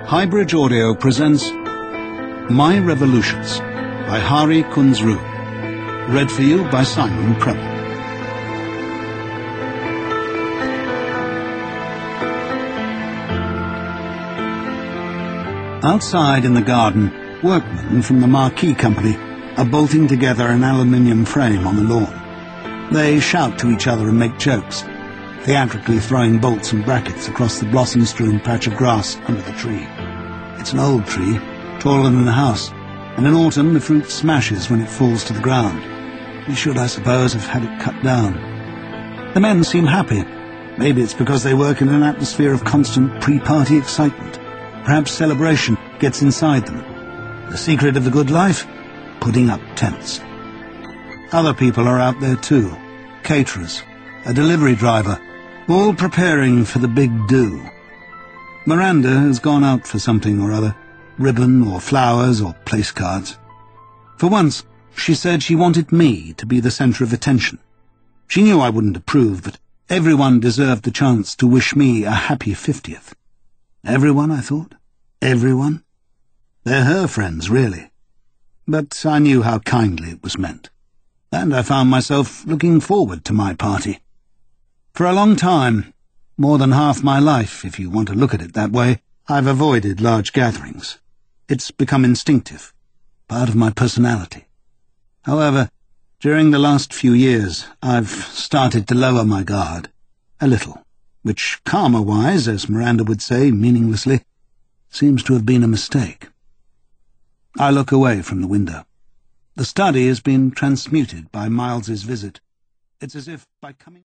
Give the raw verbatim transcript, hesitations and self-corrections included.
Highbridge Audio presents My Revolutions by Hari Kunzru. Read for you by Simon Preble. Outside in the garden, workmen from the Marquis Company are bolting together an aluminium frame on the lawn. They shout to each other and make jokes, theatrically throwing bolts and brackets across the blossom-strewn patch of grass under the tree. It's an old tree, taller than the house, and in autumn the fruit smashes when it falls to the ground. We should, I suppose, have had it cut down. The men seem happy. Maybe it's because they work in an atmosphere of constant pre-party excitement. Perhaps celebration gets inside them. The secret of the good life? Putting up tents. Other people are out there too. Caterers, a delivery driver, all preparing for the big do. Miranda has gone out for something or other, ribbon or flowers or place cards. For once, she said she wanted me to be the centre of attention. She knew I wouldn't approve, but everyone deserved the chance to wish me a happy fiftieth. Everyone, I thought. Everyone. They're her friends, really. But I knew how kindly it was meant. And I found myself looking forward to my party. For a long time, more than half my life, if you want to look at it that way, I've avoided large gatherings. It's become instinctive, part of my personality. However, during the last few years, I've started to lower my guard, a little, which karma-wise, as Miranda would say meaninglessly, seems to have been a mistake. I look away from the window. The study has been transmuted by Miles's visit. It's as if by coming